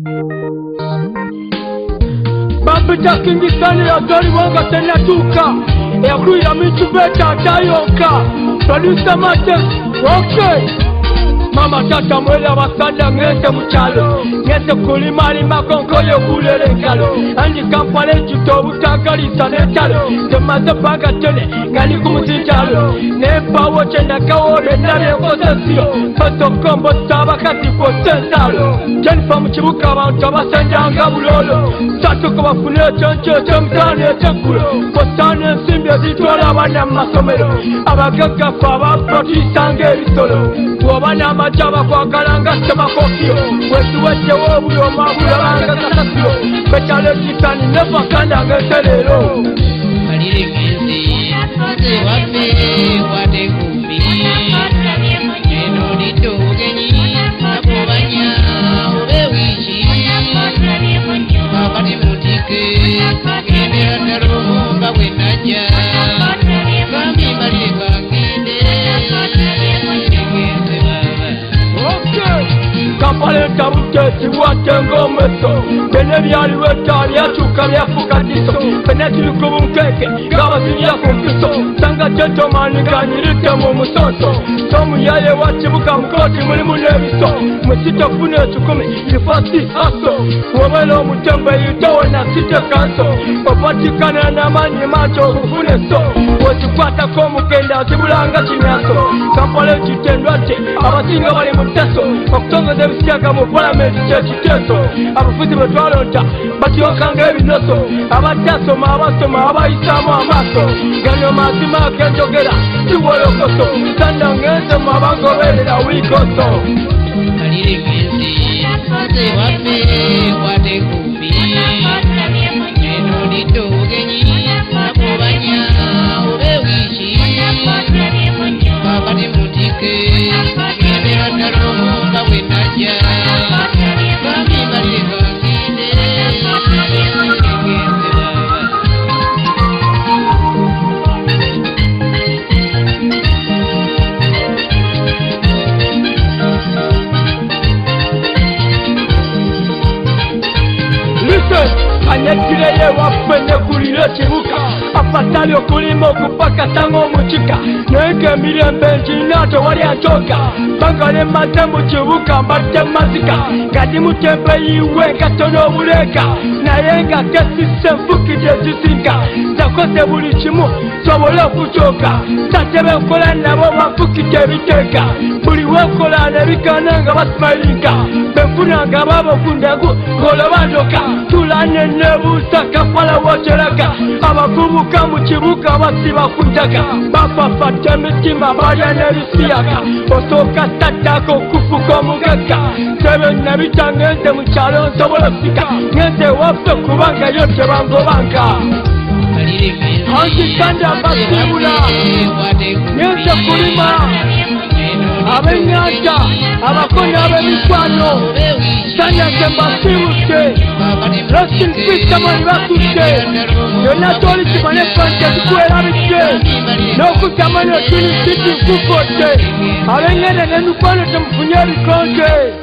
Bambita kingisani ya zori wanga tena tuka Yakuya mitu beta tayoka Producer Martin, okay Mama tata mwele wasanda ngete mchalo Ngete kulimali makonkoyo kulele nkalo Andi kampale chito utakalisa netalo Temaze baga tele ngani kumuzinjalo Nepa woche nakawole nare kosesio Pato kombo taba kati potensalo Jennifer mchibuka abantu abasanja bulolo Sato kubafune choncho chomtane chekulo Potane nsimbya zitwala abana masomero Abagaga kwa baprotisange ebisolo Wabana majaba kwa kalanga sema kokio Wetu weche wobuyo mabula langa kasasio Betale jitani nefa kanda ngetelelo Kalile ngezi Wape wate kumbi Neno litogenyi Nakubanya ubewishi Wapati mutike Kendera naroho mbawe naja Kambi malile kangende Kampale tabute tiwate ngometo Bene byali weta byachuka byafukatiso Bene tulikubu mkeke Gaba sinya kumpiso Sanga jeto maniganyirite mu musoso Tomu yaye wachibuka mkoti muli munebiso Musito fune chukumi Ifasi aso Wabelo mutembe yutowe na site kanso Wapatikana na manyi macho ufune so Wachikwata komu kenda zibulanga chinyaso Kampale jitendwache Abasinga wali muteso Okutonga zebisiyaga mu parliament kyekiteeso abafuzi bwe twalonda batyokanga ebinoso abatasoma abasoma abayisaamu amaaso gano mazima agenjogera kiwolokoso sanda ngenze mu abangoberera wiikoso Kalile ngezi Wape wate kumbi Neno litogenyi Nakubanya ubewishi Wapati mutike Kendera naroho mbawe naja Kambi malile kangende Listen, anyekireye wafene kulile kibuka Afatali okulima okupaka tango muchika Nenge mirembe njinato wali antoka Bangale mate mu kibuka mbate mazika Gadi mutembe yiwe katono buleka Nayenga tesise mfukide zisinga Zakose buli kimu sobola okuchoka Satebe nkola nabo bafukide biteka Buli wekola nebikananga basmailinga Benfunanga babo kundegu ngolo bandoka Tulane nebusa Kampala wocheraga Abakubuka mu kibuka basiba kunjaga Bapafata emitima balya nebisiyaga Osoka tatako kufuka omugagga Sebe nebita ngenze mu kyalo nsobola sika Ngenze waffe kubanga yo tebangobanga Kalile ngezi Anzikanda basibula Ngenze kulima Abenyanja abakonya ab'emikwano Sanya mbasibute Rest in peace tamani bakute Yonna toli kimane kwante tukwera bite N'okutamani otuli siti nkukote Abengene n'emikwano temufunye ebikonde